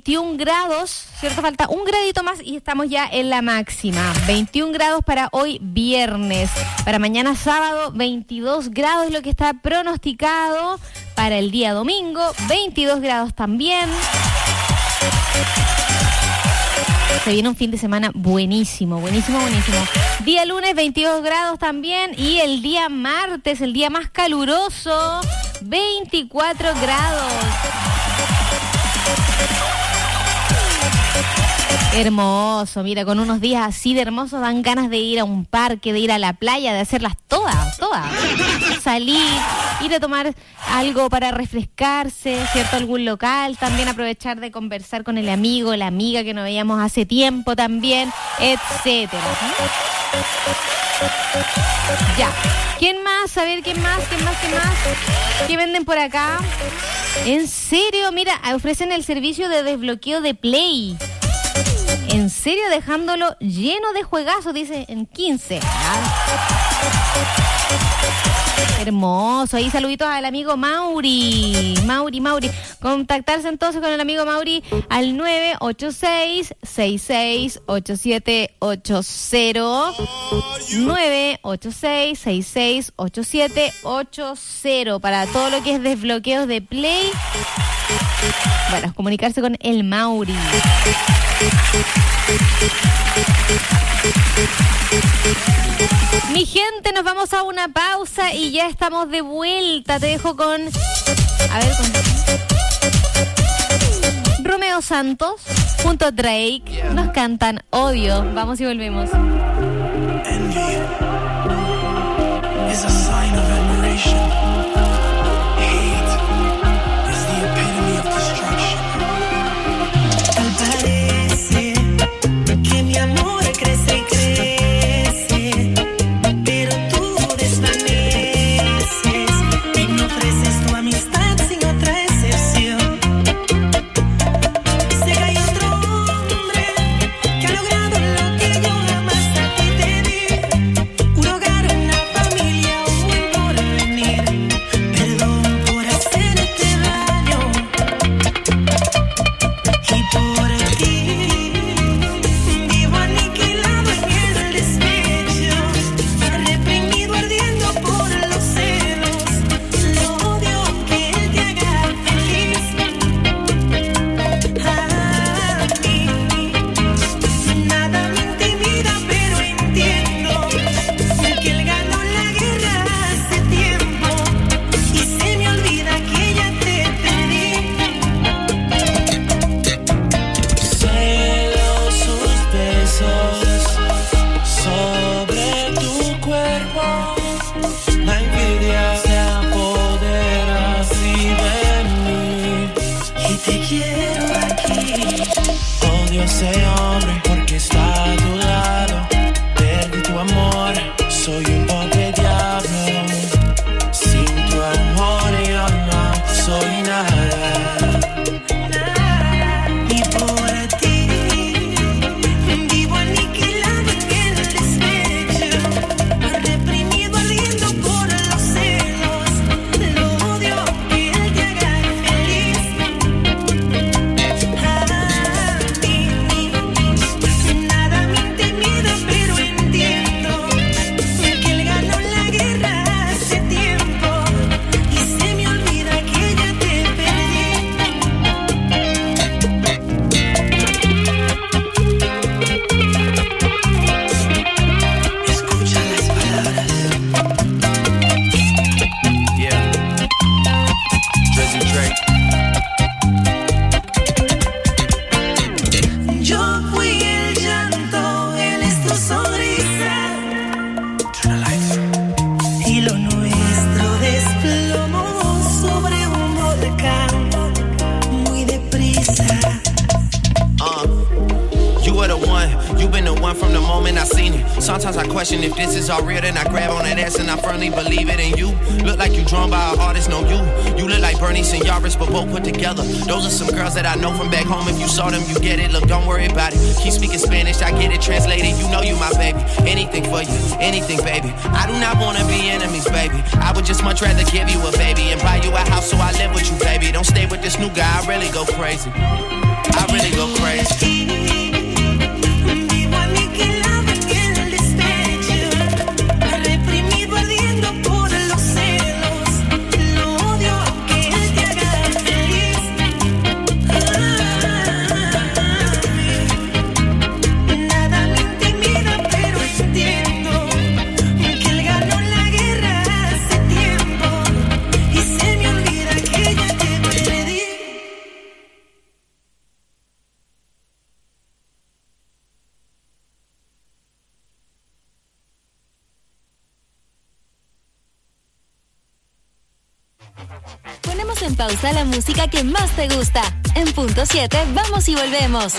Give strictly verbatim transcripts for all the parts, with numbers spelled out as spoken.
veintiún grados, ¿cierto? Falta un gradito más y estamos ya en la máxima. veintiún grados para hoy viernes. Para mañana sábado, veintidós grados es lo que está pronosticado. Para el día domingo, veintidós grados también. Se viene un fin de semana buenísimo, buenísimo, buenísimo. Día lunes, veintidós grados también. Y el día martes, el día más caluroso, veinticuatro grados. Hermoso, mira, con unos días así de hermosos dan ganas de ir a un parque, de ir a la playa, de hacerlas todas, todas. Salir, ir a tomar algo para refrescarse, ¿cierto? Algún local, también aprovechar de conversar con el amigo, la amiga que no veíamos hace tiempo también, etcétera. Ya, ¿quién más? A ver, ¿quién más? ¿Quién más? ¿Quién más? ¿Qué venden por acá? ¿En serio? Mira, ofrecen el servicio de desbloqueo de Play. En serio, dejándolo lleno de juegazos, dice, en quince. Hermoso. Ahí saluditos al amigo Mauri. Mauri, Mauri. Contactarse entonces con el amigo Mauri al nueve ocho seis, seis seis ocho siete ocho cero. nueve ocho seis, seis seis ocho siete ocho cero. Para todo lo que es desbloqueos de Play. Bueno, comunicarse con el Mauri. Mi gente, nos vamos a una pausa y ya estamos de vuelta. Te dejo con... A ver, con... Romeo Santos junto a Drake. Nos cantan Odio. Vamos y volvemos. Envy is a sign of admiration. Hate is the epitome of destruction. Tal parece que mi amor crece y crece, pero tú desvaneces y me ofreces tu amistad sin otra excepción. Sé que hay otro hombre que ha logrado lo que yo jamás a ti te di. Un hogar, una familia, un buen porvenir. Perdón por hacerte daño y por ti vivo aniquilado en el despecho, reprimido ardiendo por los celos. Lo odio que él te haga feliz. A mí nada me intimida, pero entiendo que él ganó la guerra hace tiempo y se me olvida que ya te perdí. Celos sus besos sobre tu cuerpo. La envidia se apodera así de mí. Y te quiero aquí. Odio ese hombre porque está a tu lado. Perdí tu amor, soy un pobre diablo. Sin tu amor yo no soy nada. Y por ti vivo aniquilado en el despecho, reprimido ardiendo por los celos. Lo odio que él te haga feliz. A mí nada me intimida, pero entiendo que él ganó la guerra hace tiempo y se me olvida que ya te perdí. Escucha las palabras. Yeah. Drizzy Drake. Yo fui el llanto, él es tu sonrisa, Turn the lights. y lo nuestro desplomó sobre un volcán muy deprisa. Uh, you were the one, you been the one from the moment I seen it. Sometimes I question if this is all real, then I grab on that ass and I firmly believe it. And you look like you drawn by an artist, no you. You look like Bernice and Yaris, but both put together. Those are some girls that I know from back home. If you saw them, you get it. Look, don't worry about it. Keep speaking Spanish, I get it translated. You know you my baby. Anything for you, anything, baby. I do not wanna be enemies, baby. I would just much rather give you a baby and buy you a house so I live with you, baby. Don't stay with this new guy, I really go crazy. I really en pausa la música que más te gusta. En punto siete, vamos y volvemos.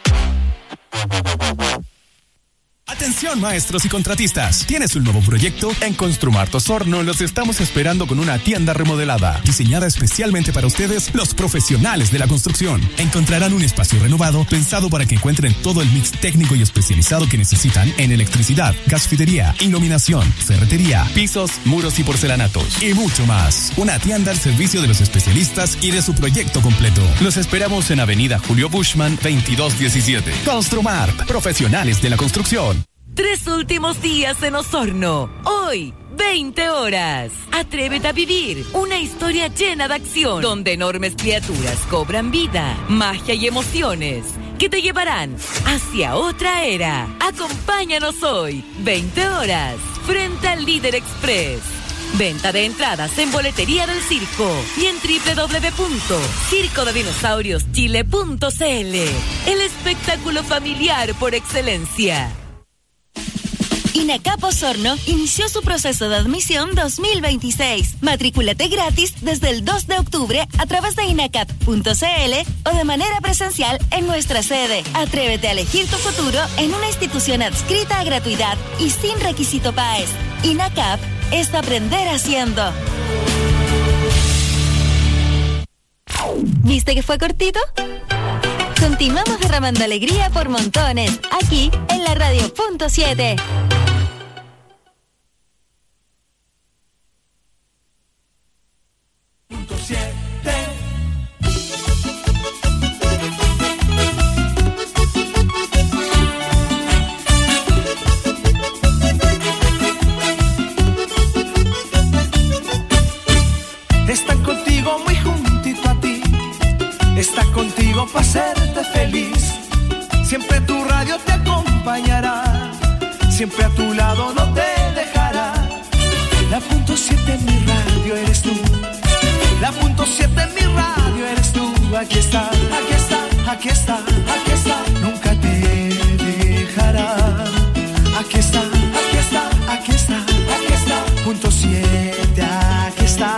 Atención maestros y contratistas, ¿tienes un nuevo proyecto? En Construmart Osorno los estamos esperando con una tienda remodelada, diseñada especialmente para ustedes, los profesionales de la construcción. Encontrarán un espacio renovado, pensado para que encuentren todo el mix técnico y especializado que necesitan en electricidad, gasfidería, iluminación, ferretería, pisos, muros y porcelanatos, y mucho más. Una tienda al servicio de los especialistas y de su proyecto completo. Los esperamos en Avenida Julio Bushman, veintidós diecisiete. Construmart, profesionales de la construcción. Tres últimos días en Osorno. Hoy, veinte horas. Atrévete a vivir una historia llena de acción, donde enormes criaturas cobran vida, magia y emociones que te llevarán hacia otra era. Acompáñanos hoy, veinte horas, frente al Líder Express. Venta de entradas en Boletería del Circo y en doble u doble u doble u punto circo de dinosaurios chile punto c l. El espectáculo familiar por excelencia. INACAP Osorno inició su proceso de admisión dos mil veintiséis. Matrículate gratis desde el dos de octubre a través de inacap punto c l o de manera presencial en nuestra sede. Atrévete a elegir tu futuro en una institución adscrita a gratuidad y sin requisito P A E S. INACAP es aprender haciendo. ¿Viste que fue cortito? Continuamos derramando alegría por montones, aquí en la radio punto siete. Punto siete. Están contigo muy juntito a ti, está contigo para hacerte feliz. Siempre tu radio te acompañará, siempre a tu lado no te dejará. La punto siete en mi radio eres tú, la punto siete en mi radio eres tú. Aquí está, aquí está, aquí está, aquí está, nunca te dejará. Aquí está, aquí está, aquí está, aquí está, punto siete, aquí está.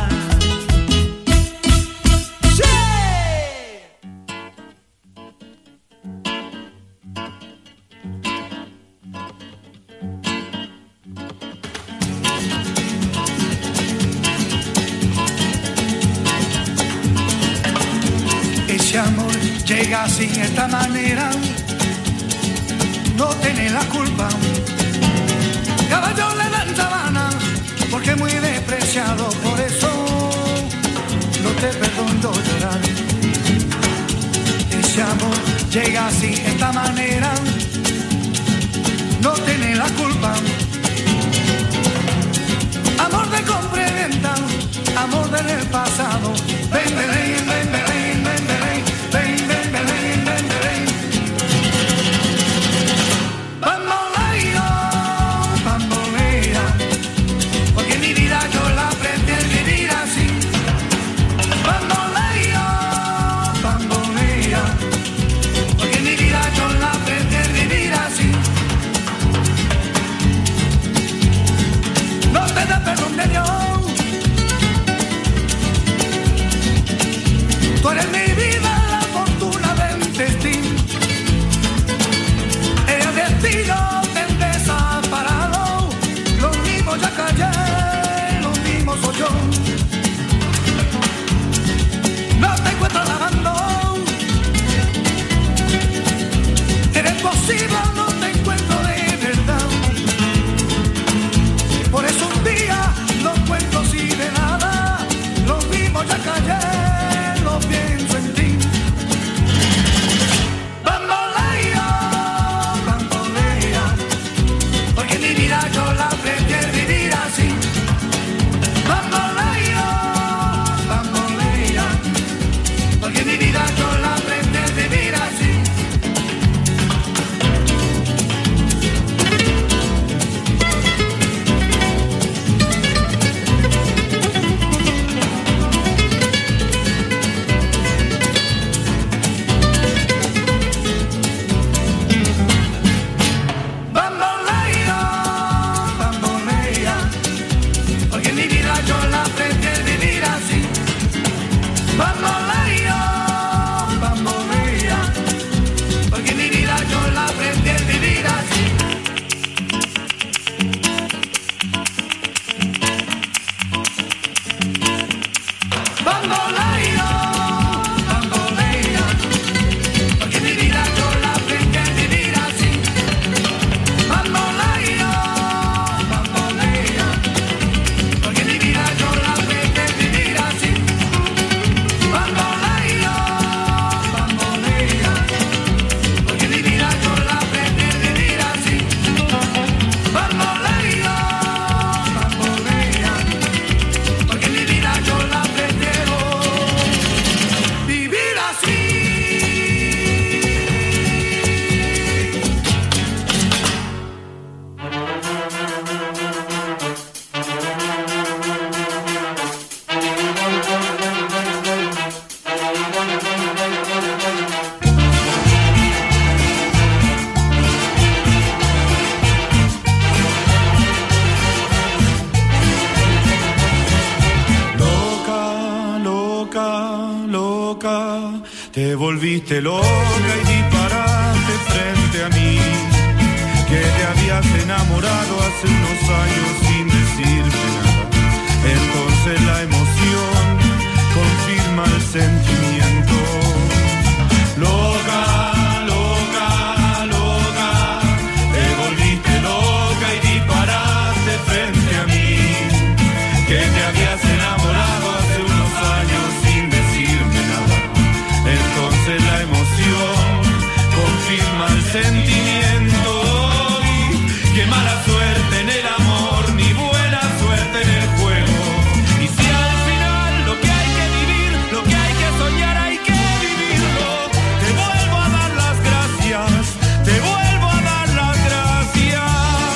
Ese amor llega así, de esta manera, no tiene la culpa. Caballo le dan sabana, porque es muy despreciado, por eso no te perdono llorar. Ese amor llega así, de esta manera, no tiene la culpa. Amor de compra y venta, amor del pasado. Ven, ven, ven, ven, ven. Tú eres mi vida, la fortuna del destino. El destino te desaparado. Los mismos ya callé, los mismos soy yo. No te encuentro lavando. Eres posible, no te encuentro de verdad. Por eso un día no cuento si de nada. Los mismos ya callé. Pienso en ti. Bambolea, bambolea, porque mi vida yo la prefiero vivir así. Bambolea, bambolea, porque mi vida yo la prefiero vivir así. volviste loca y disparaste frente a mí, que te habías enamorado hace unos años sin decirme nada. Entonces la emoción confirma el sentimiento. Loca, loca, loca, te volviste loca y disparaste frente a mí, que te habías enamorado hace unos años sin decirme nada. Entonces la emoción confirma el sentimiento. Qué mala suerte en el amor, ni buena suerte en el juego. Y si al final lo que hay que vivir, lo que hay que soñar, hay que vivirlo. Te vuelvo a dar las gracias, te vuelvo a dar las gracias.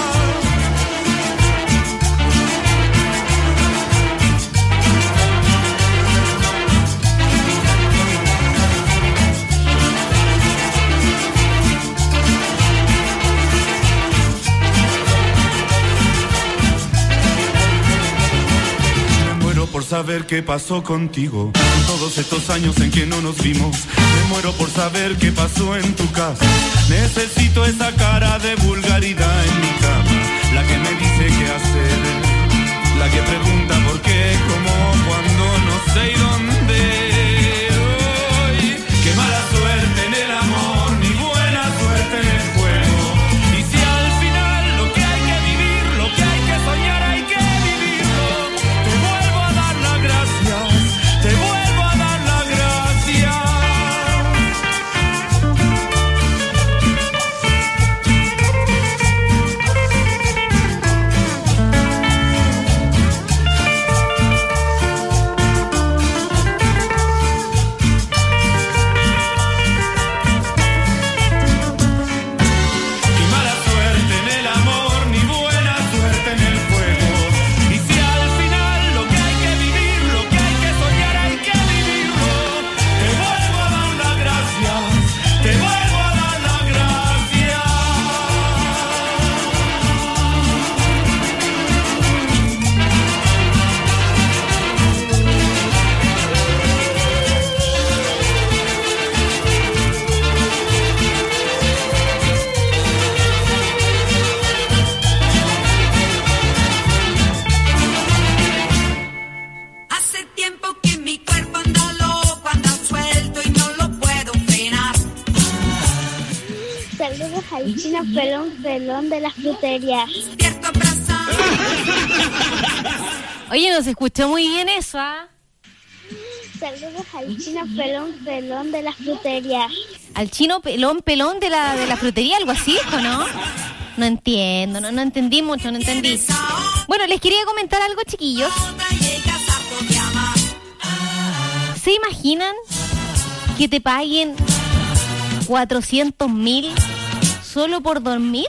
Por saber qué pasó contigo en todos estos años en que no nos vimos. Me muero por saber qué pasó en tu casa. Necesito esa cara de vulgaridad en mi cama, la que me dice qué hacer, la que pregunta por qué, cómo, cuándo, no sé y dónde. Ay, qué mala suerte en el amor, ni buena suerte en el juego. Y si al final lo que hay que vivir, lo que hay que soñar, hay que vivirlo. Te vuelvo a dar las gracias, te vuelvo a dar las gracias. Qué mala suerte en el amor, ni buena suerte en el juego. Y si al final lo que hay que vivir, lo que hay que soñar, hay que vivirlo. Te vuelvo a dar las gracias, te vuelvo a dar las gracias. Hace tiempo que mi cuerpo anda loco, anda suelto y no lo puedo frenar. Saludos al chino pelón pelón de la frutería. Despierto abrazado. Oye, nos escuchó muy bien eso, ¿ah? Saludos al chino pelón pelón de la frutería. Al chino pelón pelón de la, de la frutería, algo así, ¿o no? No entiendo, no, no entendí mucho, no entendí. Bueno, les quería comentar algo, chiquillos. ¿Se imaginan que te paguen cuatrocientos mil solo por dormir?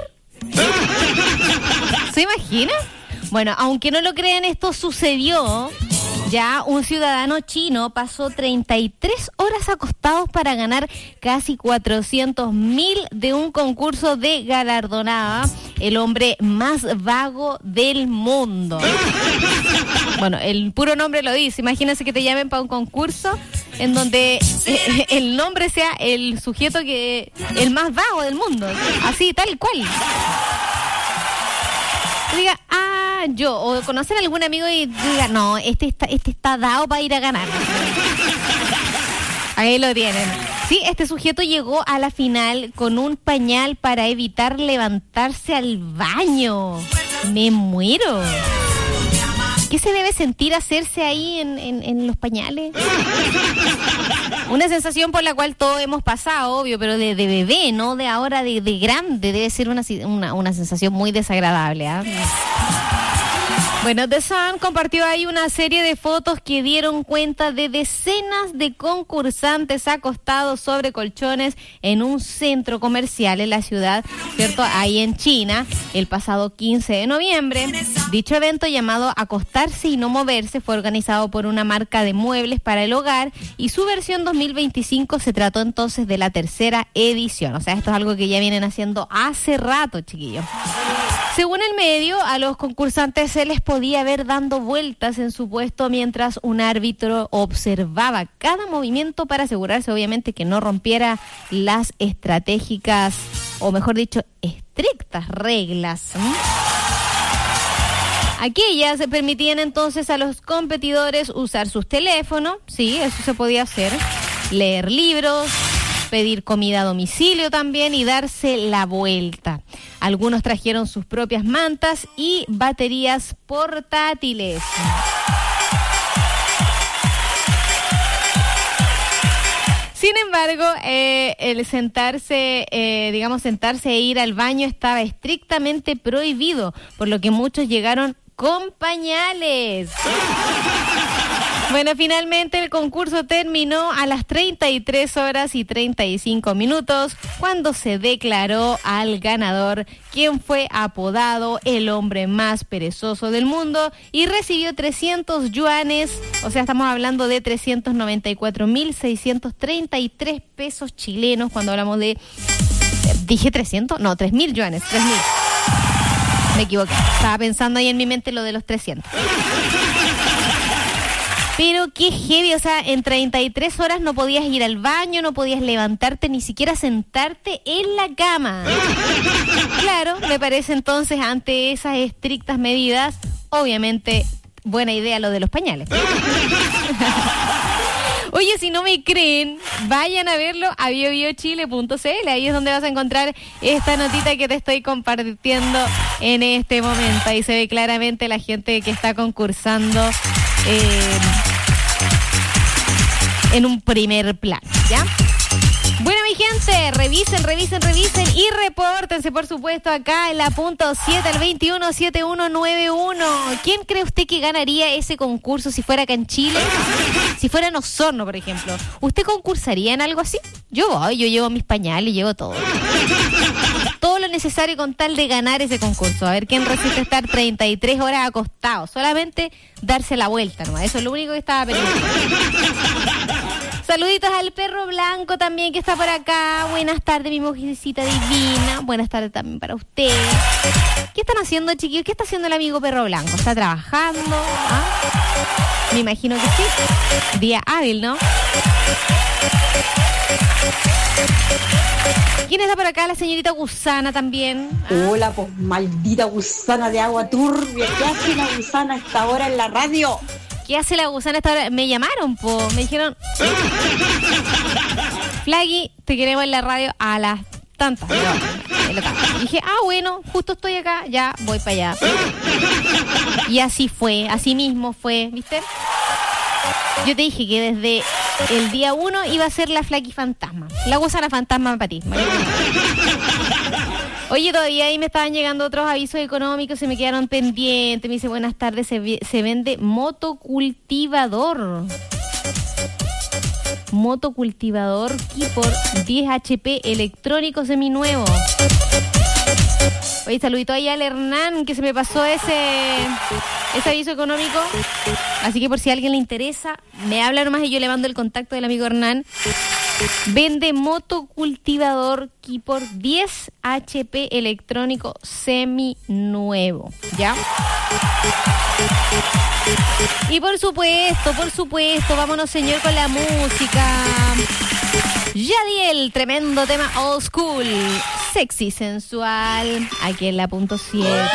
¿Se imaginan? Bueno, aunque no lo crean, esto sucedió. Ya un ciudadano chino pasó treinta y tres horas acostados para ganar casi cuatrocientos mil de un concurso de galardonada el hombre más vago del mundo. Bueno, el puro nombre lo dice. Imagínense que te llamen para un concurso en donde eh, el nombre sea el sujeto que el más vago del mundo. Así, tal cual. Diga, ah, yo, o conocer a algún amigo y diga, no, este está, este está dado para ir a ganar. Ahí lo tienen. Sí, este sujeto llegó a la final con un pañal para evitar levantarse al baño. Me muero. ¿Qué se debe sentir hacerse ahí en, en, en los pañales? Una sensación por la cual todos hemos pasado, obvio, pero de, de bebé, no de ahora de, de grande. Debe ser una, una, una sensación muy desagradable, ¿eh? Bueno, The Sun compartió ahí una serie de fotos que dieron cuenta de decenas de concursantes acostados sobre colchones en un centro comercial en la ciudad, ¿cierto? Ahí en China, el pasado quince de noviembre. Dicho evento, llamado Acostarse y no moverse, fue organizado por una marca de muebles para el hogar y su versión dos mil veinticinco se trató entonces de la tercera edición. O sea, esto es algo que ya vienen haciendo hace rato, chiquillos. Según el medio, a los concursantes se les podía ver dando vueltas en su puesto mientras un árbitro observaba cada movimiento para asegurarse, obviamente, que no rompiera las estratégicas, o mejor dicho, estrictas reglas. ¿Mm? Aquellas permitían entonces a los competidores usar sus teléfonos, sí, eso se podía hacer, leer libros, pedir comida a domicilio también y darse la vuelta. Algunos trajeron sus propias mantas y baterías portátiles. Sin embargo, eh, el sentarse, eh, digamos, sentarse e ir al baño estaba estrictamente prohibido, por lo que muchos llegaron con pañales. Bueno, finalmente el concurso terminó a las treinta y tres horas y treinta y cinco minutos cuando se declaró al ganador, quien fue apodado el hombre más perezoso del mundo y recibió trescientos yuanes, o sea, estamos hablando de trescientos noventa y cuatro mil seiscientos treinta y tres pesos chilenos cuando hablamos de... ¿Dije trescientos? No, tres mil yuanes, tres mil. Me equivoqué, estaba pensando ahí en mi mente lo de los trescientos. Pero qué heavy, o sea, en treinta y tres horas no podías ir al baño, no podías levantarte, ni siquiera sentarte en la cama. Claro, me parece entonces, ante esas estrictas medidas, obviamente, buena idea lo de los pañales. Oye, si no me creen, vayan a verlo a bio bio chile punto c l. Ahí es donde vas a encontrar esta notita que te estoy compartiendo en este momento. Ahí se ve claramente la gente que está concursando eh, en un primer plano, ¿ya? Bueno, mi gente, revisen, revisen, revisen y repórtense, por supuesto, acá en la punto siete al veintiuno setenta y uno noventa y uno. ¿Quién cree usted que ganaría ese concurso si fuera acá en Chile? Si fuera en Osorno, por ejemplo. ¿Usted concursaría en algo así? Yo voy, yo llevo mis pañales, llevo todo. Todo lo necesario con tal de ganar ese concurso. A ver quién resiste estar treinta y tres horas acostado. Solamente darse la vuelta, ¿no? Eso es lo único que estaba pendiente. Saluditos al perro blanco también que está por acá. Buenas tardes, mi mujercita divina. Buenas tardes también para usted. ¿Qué están haciendo, chiquillos? ¿Qué está haciendo el amigo perro blanco? ¿Está trabajando? ¿Ah? Me imagino que sí. Día hábil, ¿no? ¿Quién está por acá? La señorita Gusana también. ¿Ah? Hola, pues maldita gusana de agua turbia. ¿Qué hace la gusana a esta hora en la radio? ¿Qué hace la gusana esta hora? Me llamaron, po. Me dijeron... Flaggy, te queremos en la radio a las tantas. Y dije, ah, bueno, justo estoy acá, ya voy para allá. Y así fue, así mismo fue, ¿viste? Yo te dije que desde el día uno iba a ser la Flaggy fantasma. La gusana fantasma para ti. Oye, todavía ahí me estaban llegando otros avisos económicos, se me quedaron pendientes. Me dice, buenas tardes, se, se vende motocultivador. Motocultivador Keyport diez H P electrónico seminuevo. Oye, saludito ahí al Hernán, que se me pasó ese, ese aviso económico. Así que por si a alguien le interesa, me habla nomás y yo le mando el contacto del amigo Hernán. Vende motocultivador Keyport diez H P electrónico seminuevo, ¿ya? Y por supuesto, por supuesto, vámonos, señor, con la música. Yadiel, tremendo tema old school, sexy, sensual, aquí en la punto siete.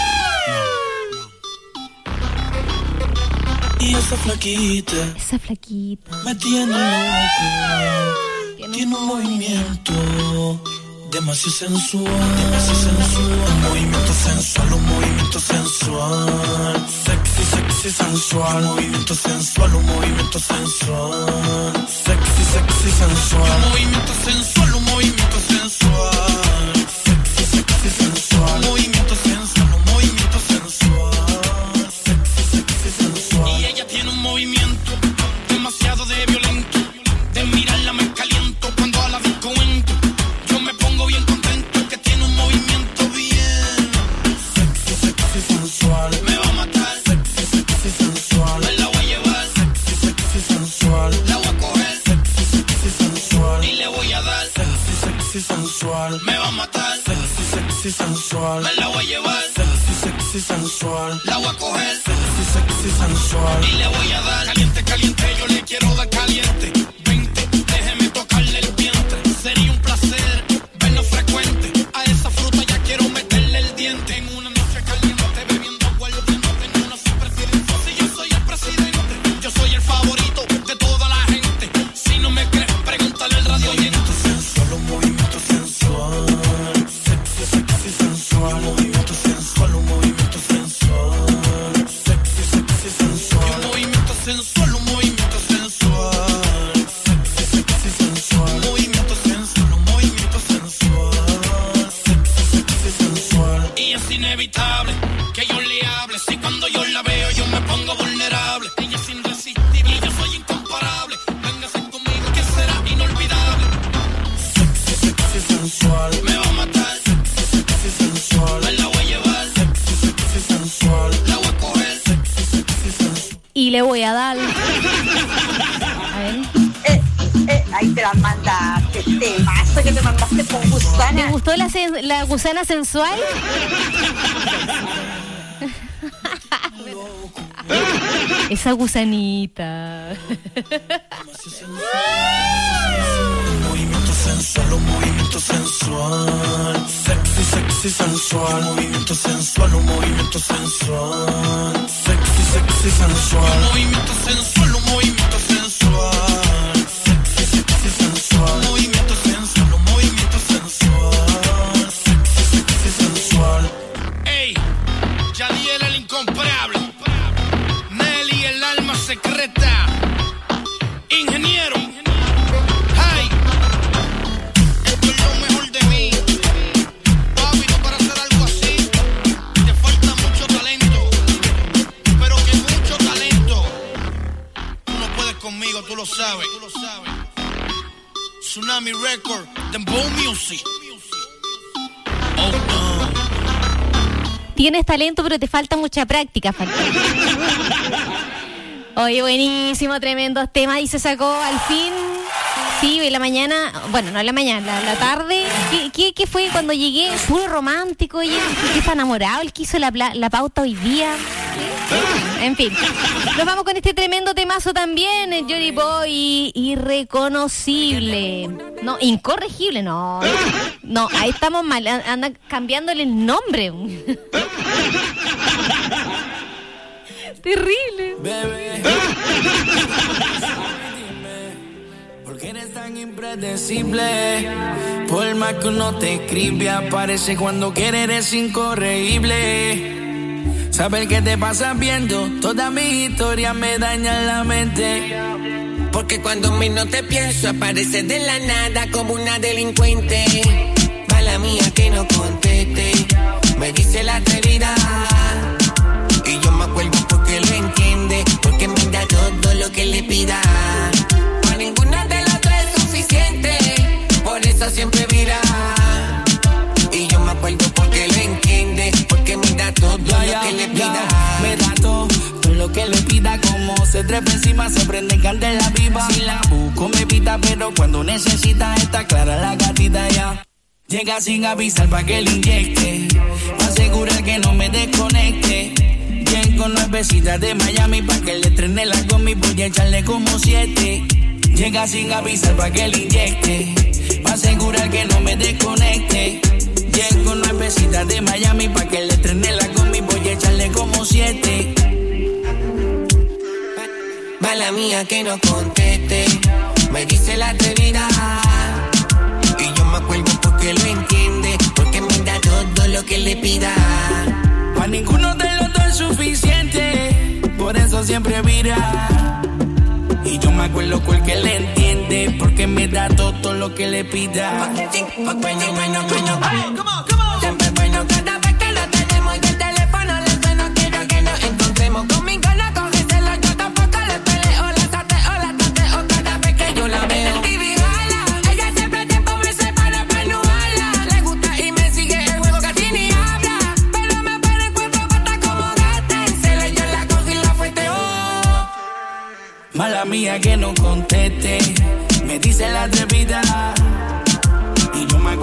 Y esa flaquita, esa flaquita me tiene loco. Tiene, tiene un movimiento demasiado sensual, demasiado sensual. Movimiento sensual, un movimiento sensual. Sexy, sexy, sensual. Un movimiento sensual, un movimiento sensual. Sexy, sexy, sensual. Un movimiento sensual, un movimiento sensual. Sexy, sexy, sensual. Un movimiento sensual, un movimiento sensual. Sexy, sexy, sensual. Y ella tiene un movimiento demasiado de violento. De mirarla me caliento cuando a la disco entro. Yo me pongo bien contento que tiene un movimiento bien sexy, sexy, sensual. Me va a matar. Sexy, sexy, sensual. Me la voy a llevar. Sexy, sexy, sensual. La voy a coger. Sexy, sexy, sensual. Y le voy a dar. sexy, sensual. Me va a matar. Sexy, sexy, sensual. Me la voy a llevar. Sexy, sexy, sensual. La voy a coger. Sexy, sexy, sensual. Y le voy a dar caliente, caliente. Yo le quiero dar caliente. Vente, déjeme tocarle el vientre. Sería un placer verlo frecuente. A esa fruta ya quiero meterle el diente. En una noche caliente, bebiendo aguardiente. Yo no soy presidente, si yo soy el presidente. Yo soy el favorito de toda la gente. Si no me crees, pregúntale al radio oyente. Sensual, un movimiento sensual. Sexy, sexy, sensual. Un movimiento sensual, un movimiento sensual. Sexy, sexy, sensual. Un movimiento sensual, un movimiento sensual. Sexy, sexy, sensual. Un movimiento sensual, un movimiento sensual. Sexy, sexy, sensual. Y es inevitable que yo le hable. Si cuando yo la veo yo me pongo vulnerable. Ella es irresistible y yo soy incomparable. Véngase conmigo que será inolvidable. Sexy, sexy, sensual. Me va a matar. Sexy, sexy, sensual. Me la voy a llevar. Sexy, sexy, sensual. La voy a coger. Sexy, sexy, sensual. Y le voy a dar. A ver. Eh, eh, ahí te la mandaste, temazo que te mandaste con gusana. ¿Te gustó la, sen- la gusana sensual? Esa gusanita. Movimiento sensual, un movimiento sensual. Sexy, sexy, sensual. Movimiento sensual, un movimiento sensual. Sexy, sexy, sensual. Movimiento sensual, un movimiento sensual. Sexy, sexy, sensual. Movimiento sensual, un movimiento sensual. Sexy, sexy, sensual. Ey, Yadiel el incomparable. Nelly el alma secreta. Ingeniero. Hey, esto es lo mejor de mí. Papi, no para hacer algo así te falta mucho talento. Pero que mucho talento. Tú no puedes conmigo, tú lo sabes. Tsunami Record, Dembow Music. Oh no. Tienes talento, pero te falta mucha práctica, falta. Oye, buenísimo, tremendo tema. Y se sacó al fin. Sí, en la mañana, bueno, no en la mañana, la, la tarde. ¿Qué, qué, qué fue cuando llegué? Puro romántico, oye, que está enamorado, el que hizo la, pla- la pauta hoy día. En fin, nos vamos con este tremendo temazo también, el Johnny Boy, irreconocible. No, incorregible, no. No, ahí estamos mal, an- anda cambiándole el nombre. Terrible. Bebé, ¿por qué eres tan impredecible? Por más que uno te escribe, aparece cuando quiere, eres incorregible. Saber qué te pasa viendo toda mi historia me daña la mente. Porque cuando menos te pienso aparece de la nada como una delincuente. Mala mía que no conteste, me dice la atrevida. Y yo me acuerdo porque lo entiende, porque me da todo lo que le pida. Para ninguna de las tres es suficiente, por eso siempre vira. Y yo me acuerdo porque lo entiende, porque me da todo Ya, lo ya, que le ya, pida. me da todo, todo lo que le pida. Como se trepa encima, se prende candela viva. Si la busco me pita, pero cuando necesita está clara la gatita ya. Llega sin avisar pa' que le inyecte, pa' asegurar que no me desconecte. Llego nuevecitas de Miami pa' que le estrene la gomi, voy a echarle como siete. Llega sin avisar pa' que le inyecte, pa' asegurar que no me desconecte. Llego nuevecitas de Miami pa' que le estrene la gomi, voy a echarle como siete. Mala mía que no conteste, me dice la atrevida. Y yo me acuerdo porque lo entiende, porque me da todo lo que le pida. Pa' ninguno de los dos es suficiente, por eso siempre vira. Y yo me acuerdo porque le entiende, porque me da todo lo que le pida. Bueno, bueno, bueno, siempre bueno cada vez que lo tenemos y el teléfono le suena. Quiero que nos encontremos, conmigo no cógeselo, yo tampoco le peleo, la sateo, la tateo cada vez que yo la veo. El T V jala, ella siempre tiempo me separa para no jalar. Le gusta y me sigue el juego, casi ni habla, pero me para el cuerpo basta como gata. Se le yo la cogí y la fueteo. Mala mía que no conteste, me dice la atrevida. Y yo me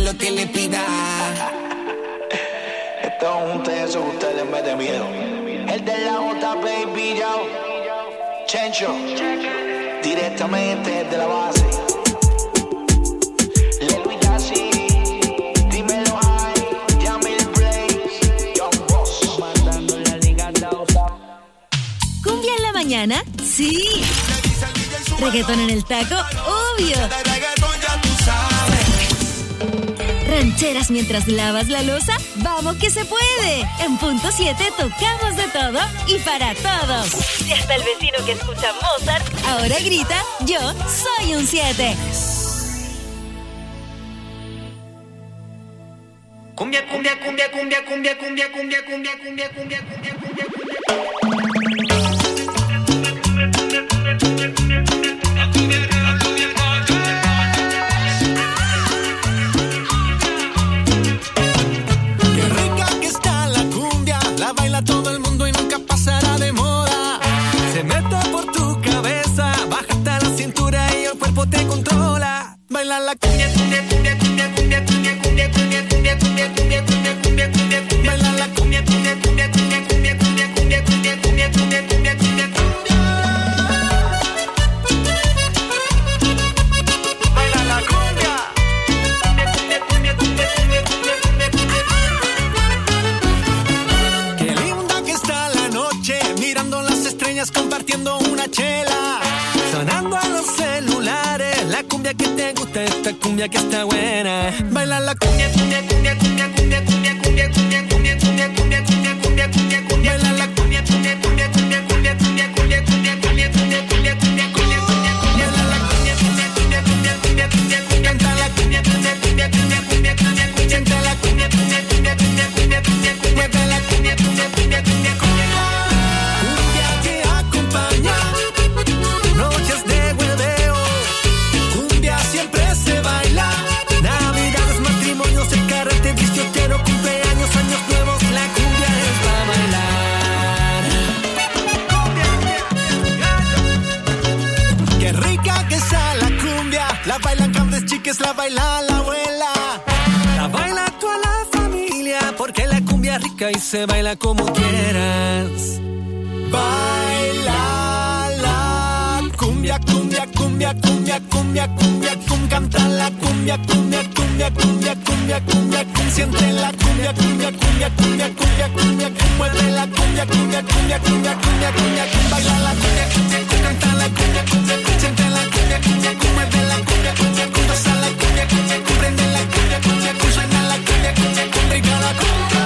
lo que le pida. Esto es un teso que ustedes me meten miedo. El de la J, baby, yo. Chencho. Directamente de la base. Lelo y Yassi. Dímelo ahí. Yamil Blaze. Young Boss. Mandando la liga dos. ¿Cumbia en la mañana? Sí. ¿Reggaetón en el taco? Obvio. ¿Rancheras mientras lavas la loza? ¡Vamos que se puede! En Punto siete tocamos de todo y para todos. Y hasta el vecino que escucha Mozart ahora grita, yo soy un siete. Cumbia, cumbia, cumbia, cumbia, cumbia, cumbia, cumbia, cumbia, cumbia, cumbia, cumbia, cumbia, todo el mundo y nunca pasará de moda. Se mete por tu cabeza, baja hasta la cintura y el cuerpo te controla. Baila la cumbia, cumbia, cumbia, cumbia, cumbia, cumbia, cumbia, cumbia, cumbia, cumbia, cumbia, cumbia, cumbia, cumbia, cumbia. Baila la cumbia, cumbia, cumbia, cumbia, cumbia, cumbia, cumbia, cumbia, cumbia, cumbia, cumbia, cumbia, cumbia. Baila la cumbia. Cumbia, cumbia, cumbia, cumbia, cumbia, cumbia, cumbia, cumbia. Qué linda que está la noche, mirando las estrellas, compartiendo una chela, sonando a los celulares, la cumbia que te gusta, esta cumbia que está buena. Baila la cumbia, cumbia, cumbia, cumbia, cumbia, cumbia, cumbia, cumbia, cumbia, cumbia, cumbia, cumbia, cumbia, cumbia, cumbia. Baila la cumbia, cumbia, cumbia, cumbia, cumbia, cumbia, cumbia, cumbia, cumbia, cumbia, cumbia, cumbia, cumbia, cumbia. Baila la cumbia, cumbia, cumbia, cumbia, cumbia, cumbia, cumbia. Canta la cumbia, cumbia, cumbia, cumbia, cumbia, cumbia, cumbia. Siente la cumbia, cumbia, cumbia, cumbia, cumbia, cumbia, cumbia. Mueve la cumbia, cumbia, cumbia, cumbia, cumbia. Cumbia que acompaña noches de hueveo. Cumbia siempre se baila. Navidades, matrimonios, el carrete, dieciochero, cumpleaños, años nuevos. La cumbia es para bailar. Qué rica que está la cumbia. La bailan grandes chiques, la baila la abuela. La baila toda la familia, porque la cumbia es rica y se baila como quieras. Baila la cumbia, cumbia, cumbia, cumbia, cumbia, cumbia, cumbia, canta la cumbia, cumbia, cumbia, cumbia, cumbia, cumbia, cumbia, siente la cumbia, cumbia, cumbia, cumbia, cumbia, cumbia, mueve la cumbia, cumbia, cumbia, cumbia, cumbia, cumbia, baila la cumbia, cumbia, canta la cumbia, cumbia, siente la cumbia, cumbia, mueve la cumbia, cumbia, goza la cumbia, cumbia, prende la cumbia, cumbia, suena la cumbia, cumbia, cumbia, la cumbia.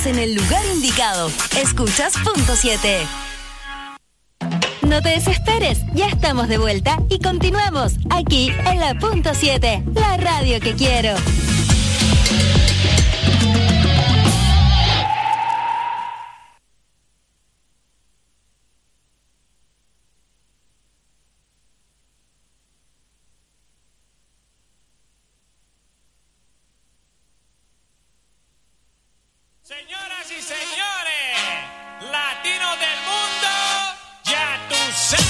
Estás en el lugar indicado. Escuchas Punto siete. No te desesperes, ya estamos de vuelta y continuamos aquí en la Punto siete, la radio que quiero. Señoras y señores, latinos del mundo, ya tú sabes.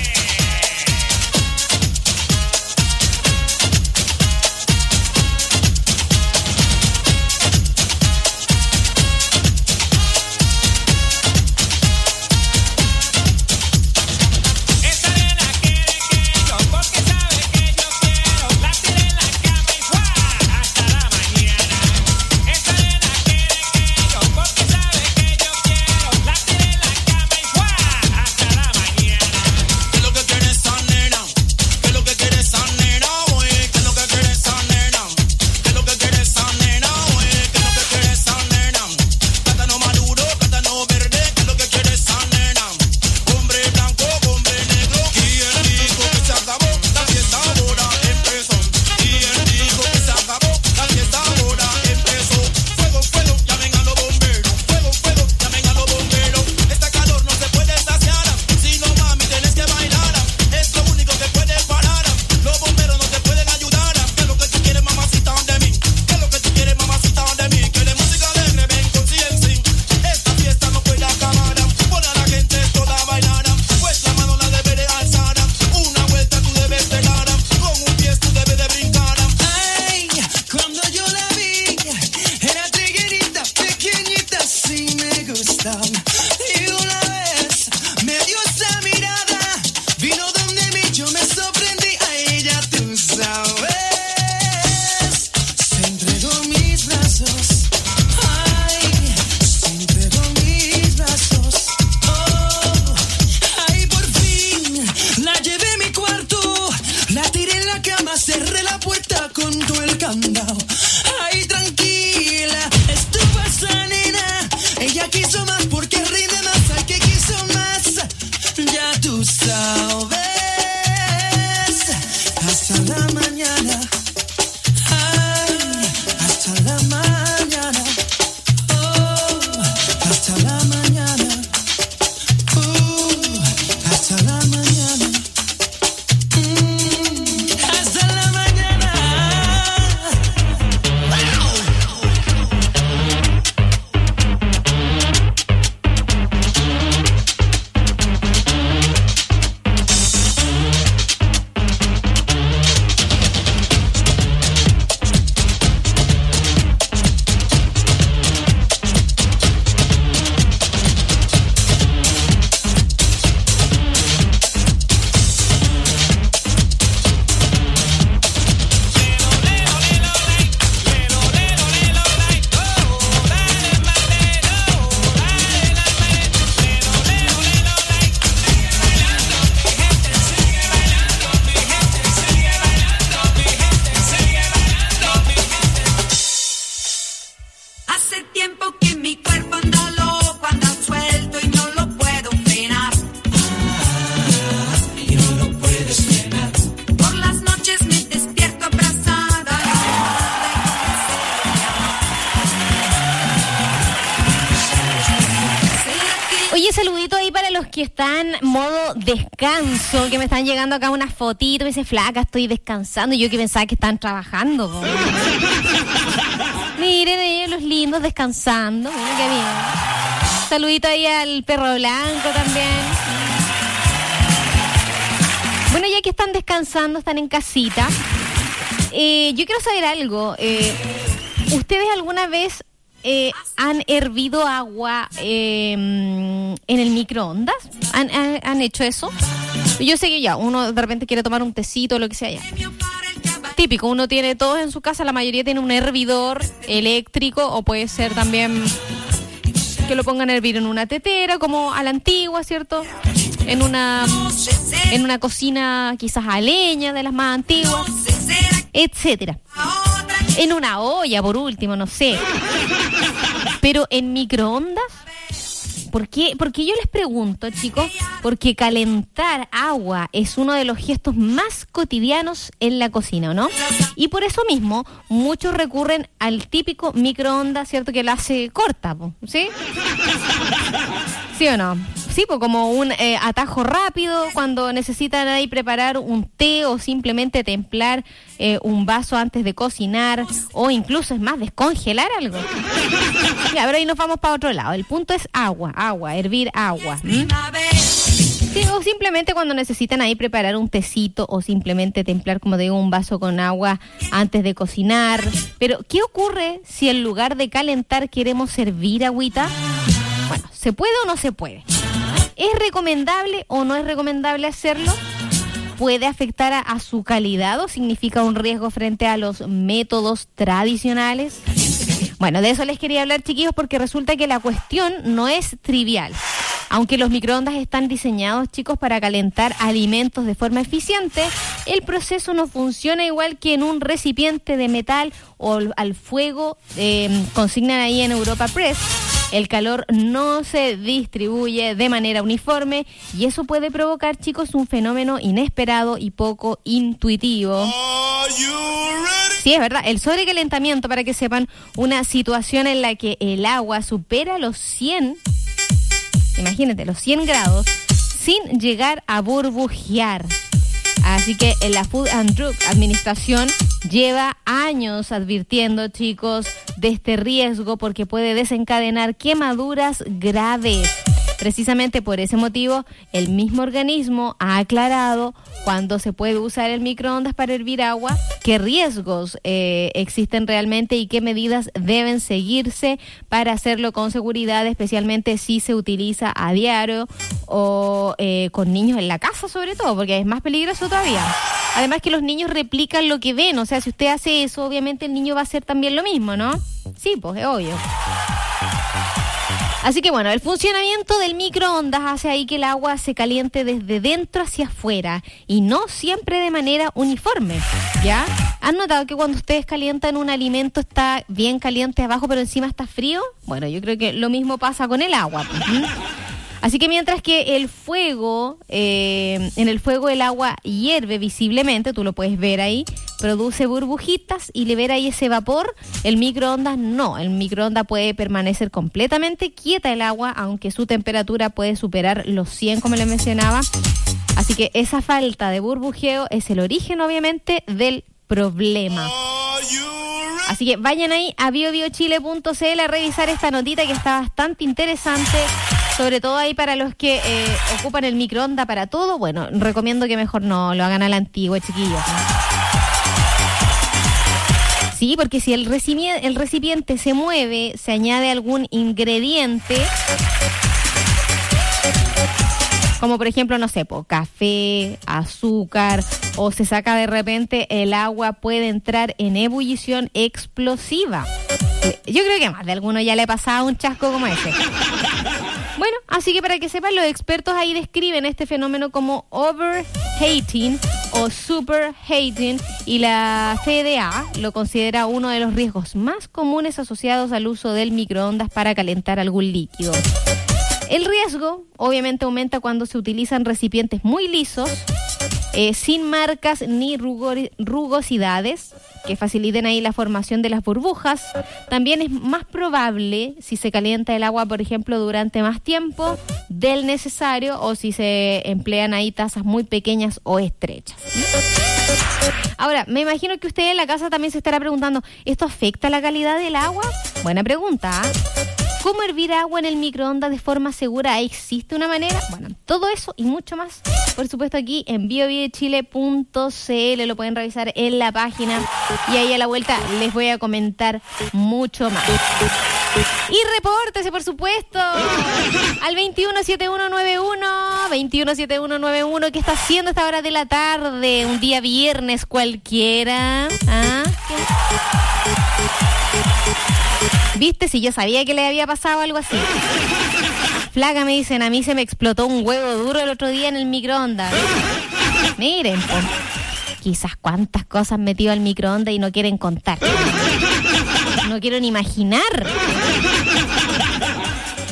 Que están modo descanso, que me están llegando acá unas fotitos, me dice, flaca, estoy descansando, y yo que pensaba que estaban trabajando. Po. Miren ellos los lindos descansando, miren qué bien. Saludito ahí al perro blanco también. Bueno, ya que están descansando, están en casita, eh, yo quiero saber algo. Eh, ¿Ustedes alguna vez Eh, ¿han hervido agua eh, en el microondas? ¿Han, han, ¿Han hecho eso? Yo sé que ya, uno de repente quiere tomar un tecito o lo que sea ya. Típico, uno tiene todos en su casa, la mayoría tiene un hervidor eléctrico o puede ser también que lo pongan a hervir en una tetera, como a la antigua, ¿cierto? En una, en una cocina quizás a leña de las más antiguas, etcétera. En una olla, por último, no sé. Pero en microondas, ¿por qué? Porque yo les pregunto, chicos, porque calentar agua es uno de los gestos más cotidianos en la cocina, ¿no? Y por eso mismo, muchos recurren al típico microondas, ¿cierto? Que la hace corta, ¿sí? ¿Sí o no? Sí, pues como un eh, atajo rápido cuando necesitan ahí preparar un té o simplemente templar eh, un vaso antes de cocinar, o incluso, es más, descongelar algo. Ya, pero ahí nos vamos para otro lado. El punto es agua, agua, hervir agua. ¿Mm? Sí, o simplemente cuando necesitan ahí preparar un tecito o simplemente templar, como digo, un vaso con agua antes de cocinar. Pero, ¿qué ocurre si en lugar de calentar queremos servir agüita? Bueno, ¿se puede o no se puede? ¿Es recomendable o no es recomendable hacerlo? ¿Puede afectar a, a su calidad o significa un riesgo frente a los métodos tradicionales? Bueno, de eso les quería hablar, chiquillos, porque resulta que la cuestión no es trivial. Aunque los microondas están diseñados, chicos, para calentar alimentos de forma eficiente, el proceso no funciona igual que en un recipiente de metal o al fuego, eh, consignan ahí en Europa Press. El calor no se distribuye de manera uniforme y eso puede provocar, chicos, un fenómeno inesperado y poco intuitivo. Sí, es verdad. El sobrecalentamiento, para que sepan, una situación en la que el agua supera los cien, imagínate, los cien grados, sin llegar a burbujear. Así que la Food and Drug Administration lleva años advirtiendo, chicos, de este riesgo porque puede desencadenar quemaduras graves. Precisamente por ese motivo, el mismo organismo ha aclarado cuando se puede usar el microondas para hervir agua, qué riesgos eh, existen realmente y qué medidas deben seguirse para hacerlo con seguridad, especialmente si se utiliza a diario o eh, con niños en la casa, sobre todo, porque es más peligroso todavía. Además que los niños replican lo que ven, o sea, si usted hace eso, obviamente el niño va a hacer también lo mismo, ¿no? Sí, pues es obvio. Así que bueno, el funcionamiento del microondas hace ahí que el agua se caliente desde dentro hacia afuera y no siempre de manera uniforme, ¿ya? ¿Han notado que cuando ustedes calientan un alimento está bien caliente abajo pero encima está frío? Bueno, yo creo que lo mismo pasa con el agua. ¿Mm? Así que mientras que el fuego, eh, en el fuego el agua hierve visiblemente, tú lo puedes ver ahí, produce burbujitas y libera ahí ese vapor, el microondas no. El microondas puede permanecer completamente quieta el agua, aunque su temperatura puede superar los cien, como les mencionaba. Así que esa falta de burbujeo es el origen, obviamente, del problema. Así que vayan ahí a bio bio chile punto c l a revisar esta notita que está bastante interesante, sobre todo ahí para los que eh, ocupan el microondas para todo. Bueno, recomiendo que mejor no lo hagan a la antigua, chiquillos. Sí, porque si el recipiente, el recipiente se mueve, se añade algún ingrediente, como por ejemplo, no sé, po, café, azúcar, o se saca de repente, el agua puede entrar en ebullición explosiva. Yo creo que más de alguno ya le ha pasado un chasco como ese. Bueno, así que para que sepan, los expertos ahí describen este fenómeno como overheating o superheating, y la F D A lo considera uno de los riesgos más comunes asociados al uso del microondas para calentar algún líquido. El riesgo obviamente aumenta cuando se utilizan recipientes muy lisos, eh, sin marcas ni rugor- rugosidades que faciliten ahí la formación de las burbujas. También es más probable si se calienta el agua, por ejemplo, durante más tiempo del necesario, o si se emplean ahí tazas muy pequeñas o estrechas. Ahora, me imagino que usted en la casa también se estará preguntando, ¿esto afecta la calidad del agua? Buena pregunta, ¿eh? ¿Cómo hervir agua en el microondas de forma segura? ¿Existe una manera? Bueno, todo eso y mucho más, por supuesto, aquí en bio bio chile punto c l. Lo pueden revisar en la página y ahí a la vuelta les voy a comentar mucho más. Y repórtese, por supuesto, al veintiuno setenta y uno noventa y uno, veintiuno setenta y uno noventa y uno. ¿Qué está haciendo a esta hora de la tarde? Un día viernes cualquiera. ¿Ah? ¿Viste? Si yo sabía que le había pasado algo así. Flaca, me dicen, a mí se me explotó un huevo duro el otro día en el microondas. Miren, pues, quizás cuántas cosas metió al microondas y no quieren contar. No quiero ni imaginar.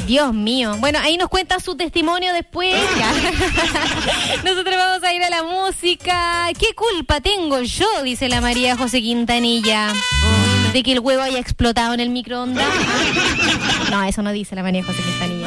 Dios mío. Bueno, ahí nos cuentan su testimonio después. Ya. Nosotros vamos a ir a la música. ¿Qué culpa tengo yo? Dice la María José Quintanilla. ¿De que el huevo haya explotado en el microondas? Ah. No, eso no dice la María José Quintanilla.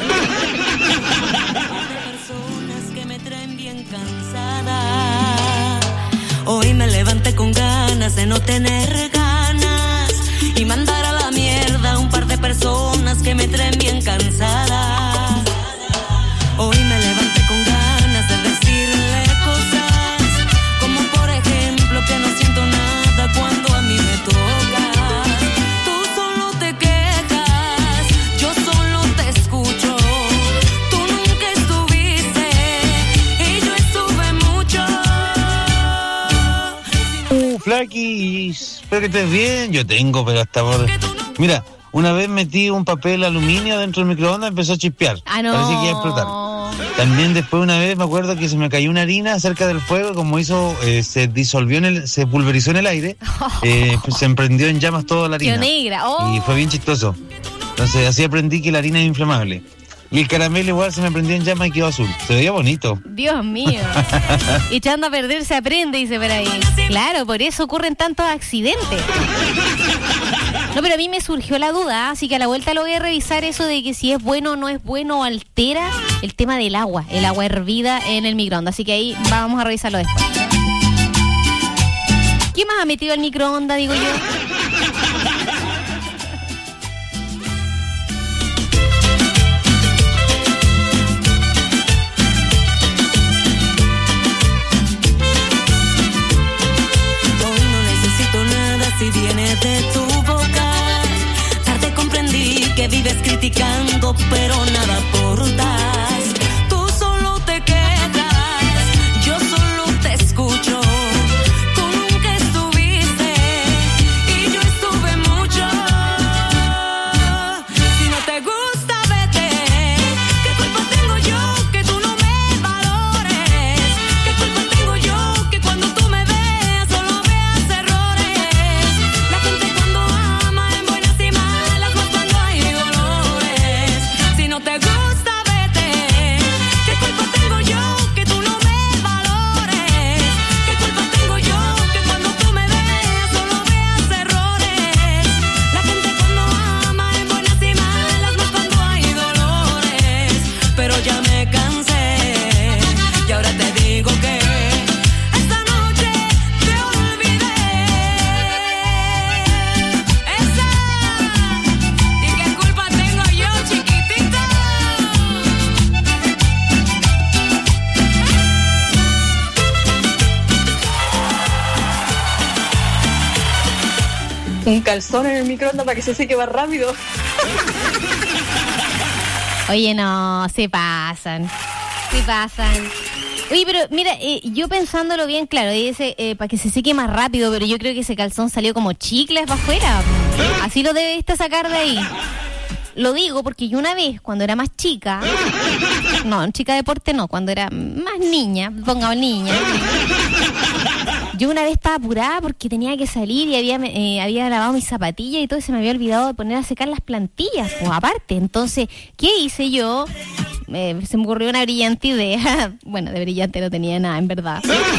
Hoy me levanté con ganas de no tener ganas y mandar a la mierda a un par de personas que me traen bien cansada. Hoy me levanté con ganas de decirle cosas, como por ejemplo que no siento nada cuando a mí me toca. Tú solo te quejas, yo solo te escucho. Tú nunca estuviste y yo estuve mucho. Uh, Flaquis, espero que estés bien. Yo tengo, pero hasta por... Mira, una vez metí un papel aluminio dentro del microondas y empezó a chispear. Ah, no. Parece que iba a explotar. También después una vez me acuerdo que se me cayó una harina cerca del fuego y como hizo, eh, se disolvió en el, se pulverizó en el aire, eh, pues se emprendió en llamas toda la harina. Tío negra. Oh. Y fue bien chistoso. Entonces así aprendí que la harina es inflamable. Y el caramelo igual se me prendió en llamas y quedó azul. Se veía bonito. Dios mío. Echando a perder se aprende, dice por ahí. Claro, por eso ocurren tantos accidentes. No, pero a mí me surgió la duda, así que a la vuelta lo voy a revisar eso de que si es bueno o no es bueno o altera el tema del agua, el agua hervida en el microondas. Así que ahí vamos a revisarlo después. ¿Qué más ha metido el microondas, digo yo? Si viene de tu boca, tarde comprendí que vives criticando, pero nada aportas. Tú solo te quedas, yo solo te escucho. Tú nunca estuviste y yo estuve mucho. Si no te gusta, vete. ¿Qué culpa tengo yo que tú no me valores? ¿Qué culpa tengo yo que cuando tú me veas solo veas errores? No te gusta, vete. ¿Qué culpa tengo yo que tú no me valores? ¿Qué culpa tengo yo que cuando tú me veas solo veas errores? La gente cuando ama en buenas y malas, más cuando hay dolores. Pero ya me cansé y ahora te digo que esta noche te olvidé. Esa. ¿Y qué culpa tengo yo, chiquitita? Un calzón en el microondas para que se seque más rápido. Oye, no, se pasan. Se pasan. Oye, pero mira, eh, yo pensándolo bien, claro, dice eh, para que se seque más rápido, pero yo creo que ese calzón salió como chicles para afuera. Así lo debiste sacar de ahí. Lo digo porque yo una vez, cuando era más chica, no, chica de deporte no, cuando era más niña, pongamos niña, yo una vez estaba apurada porque tenía que salir y había eh, había lavado mis zapatillas y todo, y se me había olvidado de poner a secar las plantillas, pues aparte. Entonces, ¿qué hice yo? Eh, se me ocurrió una brillante idea. Bueno, de brillante no tenía nada, en verdad.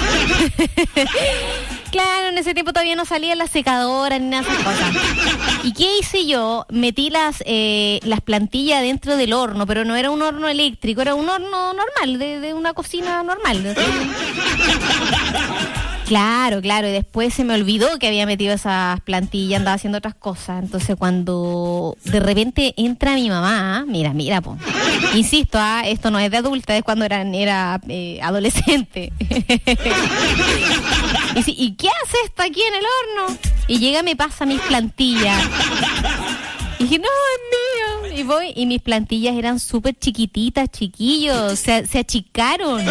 Claro, en ese tiempo todavía no salían las secadoras ni nada de esas cosas. ¿Y qué hice yo? Metí las eh, las plantillas dentro del horno, pero no era un horno eléctrico, era un horno normal, de, de una cocina normal. Claro, claro, y después se me olvidó que había metido esas plantillas, andaba haciendo otras cosas. Entonces cuando de repente entra mi mamá, mira, mira, po. Insisto, ah, esto no es de adulta, es cuando era, era eh, adolescente. Y, si, ¿y qué hace esto aquí en el horno? Y llega, me pasa mis plantillas. Y dije, no, es mío. Y voy, y mis plantillas eran súper chiquititas, chiquillos, se, se achicaron.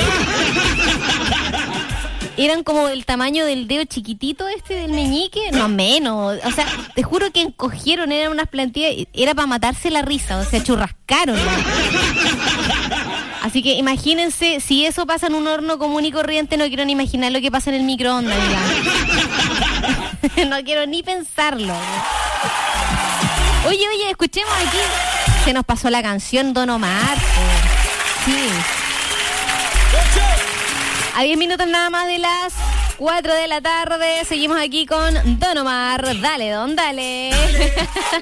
Eran como del tamaño del dedo chiquitito este del meñique, no menos, o sea, te juro que encogieron, eran unas plantillas, era para matarse la risa, o sea, churrascaron. Así que imagínense, si eso pasa en un horno común y corriente, no quiero ni imaginar lo que pasa en el microondas, digamos. No quiero ni pensarlo. Oye, oye, escuchemos aquí Se nos pasó la canción Don Omar. Sí. A diez minutos nada más de las cuatro de la tarde. Seguimos aquí con Don Omar. Dale, Don, dale. dale.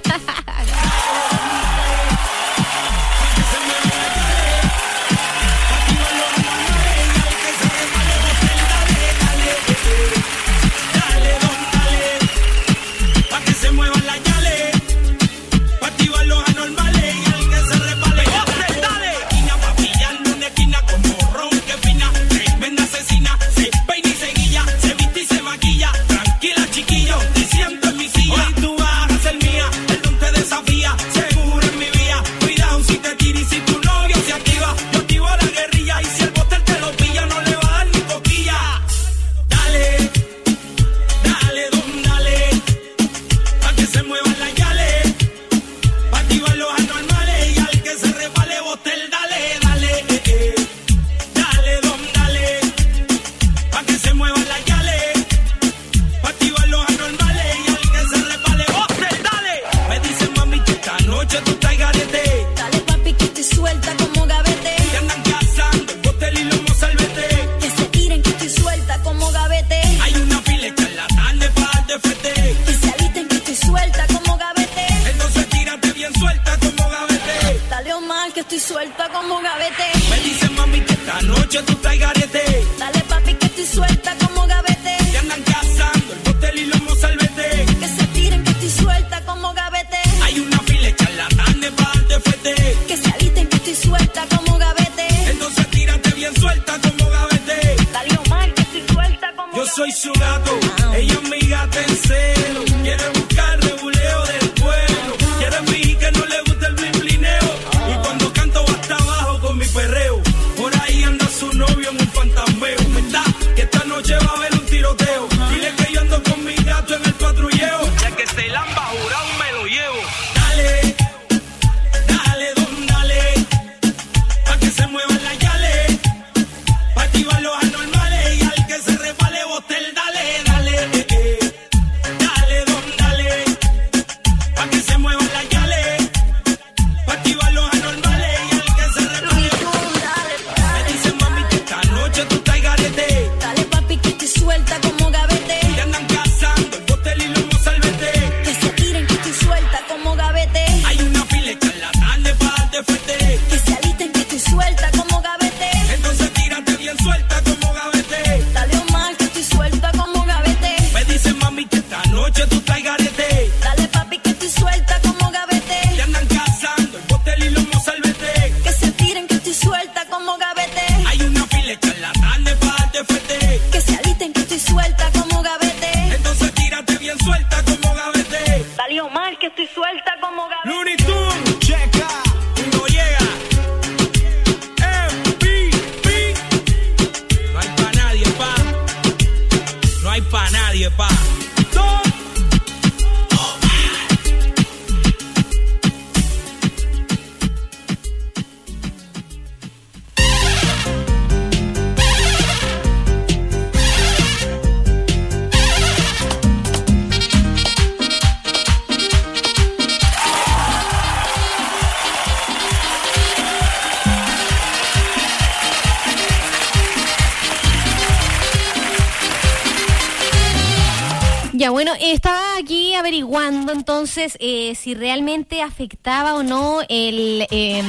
Ya, bueno, estaba aquí averiguando entonces eh, si realmente afectaba o no el, eh,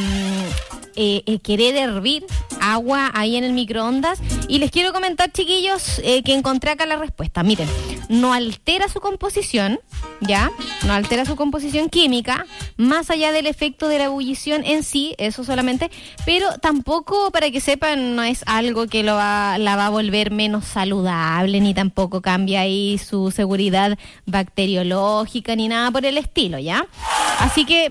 eh, el querer hervir agua ahí en el microondas. Y les quiero comentar, chiquillos, eh, que encontré acá la respuesta. Miren, no altera su composición, ¿ya? No altera su composición química, más allá del efecto de la ebullición en sí, eso solamente, pero tampoco, para que sepan, no es algo que lo va, la va a volver menos saludable, ni tampoco cambia ahí su seguridad bacteriológica, ni nada por el estilo, ¿ya? Así que,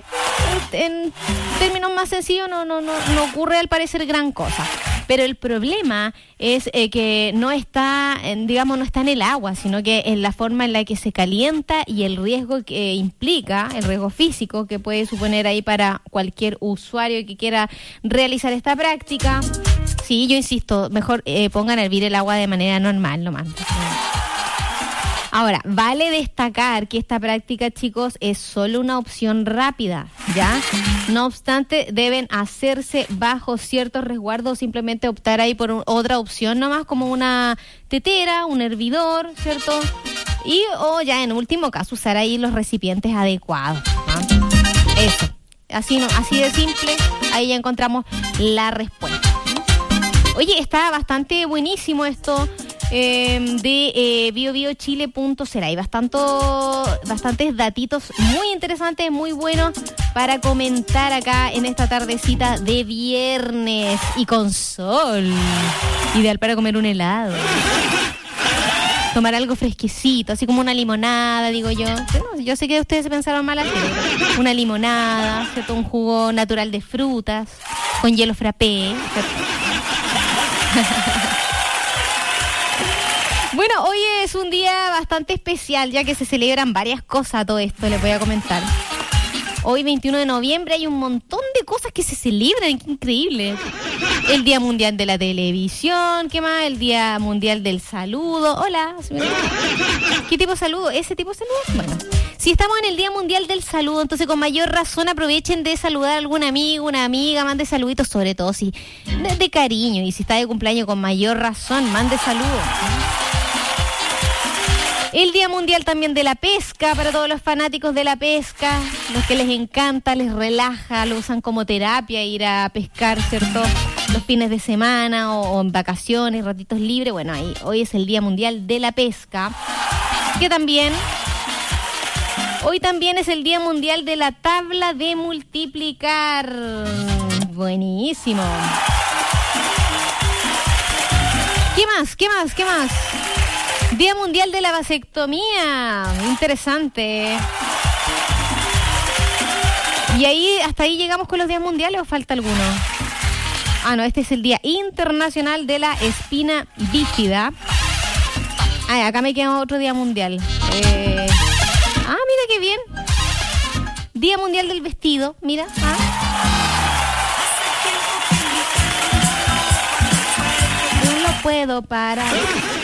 en términos más sencillos, no, no, no, no ocurre al parecer gran cosa. Pero el problema es eh, que no está, en, digamos, no está en el agua, sino que en la forma en la que se calienta y el riesgo que implica, el riesgo físico que puede suponer ahí para cualquier usuario que quiera realizar esta práctica. Sí, yo insisto, mejor eh, pongan a hervir el agua de manera normal, nomás. Ahora, vale destacar que esta práctica, chicos, es solo una opción rápida, ¿ya? No obstante, deben hacerse bajo ciertos resguardos, simplemente optar ahí por un, otra opción nomás, como una tetera, un hervidor, ¿cierto? Y o ya en último caso usar ahí los recipientes adecuados, ¿no? Eso, así, no, así de simple, ahí ya encontramos la respuesta. Oye, está bastante buenísimo esto. Eh, de eh, bio bio chile punto c l. Hay bastante, bastantes datitos muy interesantes, muy buenos para comentar acá en esta tardecita de viernes y con sol. Ideal para comer un helado. Tomar algo fresquecito, así como una limonada, digo yo. Bueno, yo sé que ustedes se pensaron mal, pero una limonada, ¿cierto? Un jugo natural de frutas, con hielo frappé, ¿cierto? Bueno, hoy es un día bastante especial, ya que se celebran varias cosas, todo esto les voy a comentar. Hoy, veintiuno de noviembre, hay un montón de cosas que se celebran, qué increíble. El Día Mundial de la Televisión, ¿qué más? El Día Mundial del Saludo. Hola. ¿Qué tipo de saludo? ¿Ese tipo de saludo? Bueno, si estamos en el Día Mundial del Saludo, entonces con mayor razón aprovechen de saludar a algún amigo, una amiga, mande saluditos, sobre todo si de, de cariño. Y si está de cumpleaños, con mayor razón, mande saludos. El Día Mundial también de la Pesca, para todos los fanáticos de la pesca, los que les encanta, les relaja, lo usan como terapia, ir a pescar, ¿cierto? Los fines de semana o, o en vacaciones, ratitos libres. Bueno, ahí hoy es el Día Mundial de la Pesca, que también... Hoy también es el Día Mundial de la Tabla de Multiplicar. Buenísimo. ¿Qué más? ¿Qué más? ¿Qué más? Día Mundial de la Vasectomía. Interesante. ¿Y ahí, hasta ahí llegamos con los días mundiales o falta alguno? Ah, no, este es el Día Internacional de la Espina Bífida. Ah, acá me queda otro día mundial. Eh... Ah, mira qué bien. Día Mundial del Vestido, mira. Ah. No lo puedo parar.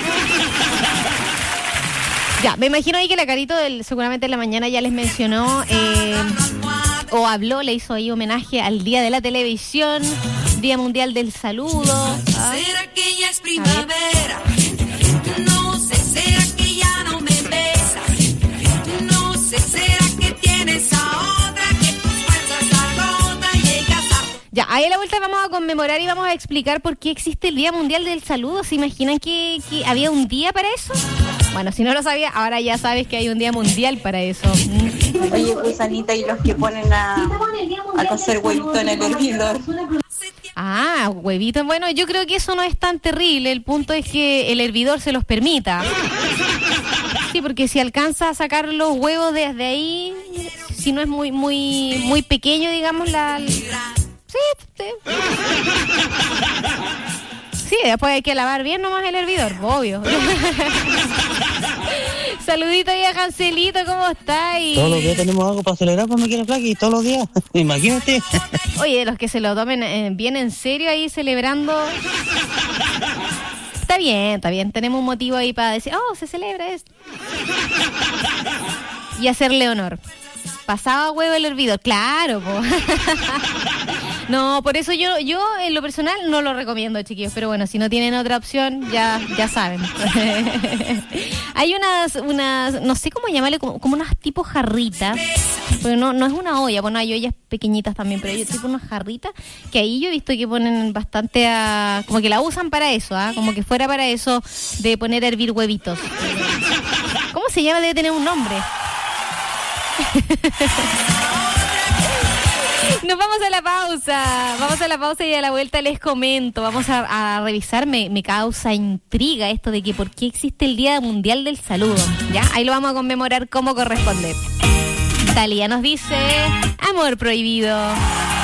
Ya, me imagino ahí que la Carito del, seguramente en la mañana ya les mencionó eh, o habló, le hizo ahí homenaje al Día de la Televisión, Día Mundial del Saludo. ¿Ah? ¿Será que ya es primavera? No sé, ¿será que ya no me besas? No sé, ¿será que tienes a otra que tus fuerzas agotan y llegas a... Ya, ahí a la vuelta vamos a conmemorar y vamos a explicar por qué existe el Día Mundial del Saludo. ¿Se imaginan que, que había un día para eso? Bueno, si no lo sabía, ahora ya sabes que hay un día mundial para eso. Oye, pues Anita, y los que ponen a, a cocer huevito en el hervidor. Ah, huevitos. Bueno, yo creo que eso no es tan terrible. El punto es que el hervidor se los permita. Sí, porque si alcanza a sacar los huevos desde ahí, si no es muy, muy, muy pequeño, digamos, la... Sí, sí. Sí, después hay que lavar bien nomás el hervidor, obvio. Saludito ahí a Cancelito, ¿cómo está? Y... Todos los días tenemos algo para celebrar, pues me quiere Flaky, todos los días. Imagínate. Oye, de los que se lo tomen eh, bien en serio ahí celebrando. Está bien, está bien. Tenemos un motivo ahí para decir, oh, se celebra esto. Y hacerle honor. Pasaba huevo el hervidor, claro, po. No, por eso yo yo en lo personal no lo recomiendo, chiquillos, pero bueno, si no tienen otra opción, ya ya saben. Hay unas unas no sé cómo llamarle, como, como unas tipo jarritas, porque no no es una olla, bueno, hay ollas pequeñitas también, pero hay tipo unas jarritas que ahí yo he visto que ponen bastante a, como que la usan para eso, ¿ah? Como que fuera para eso de poner a hervir huevitos. ¿Cómo se llama? Debe tener un nombre. Nos vamos a la pausa, vamos a la pausa y a la vuelta les comento, vamos a, a revisar, me, me causa intriga esto de que por qué existe el Día Mundial del Saludo, ¿ya? Ahí lo vamos a conmemorar como corresponde. Talía nos dice, amor prohibido.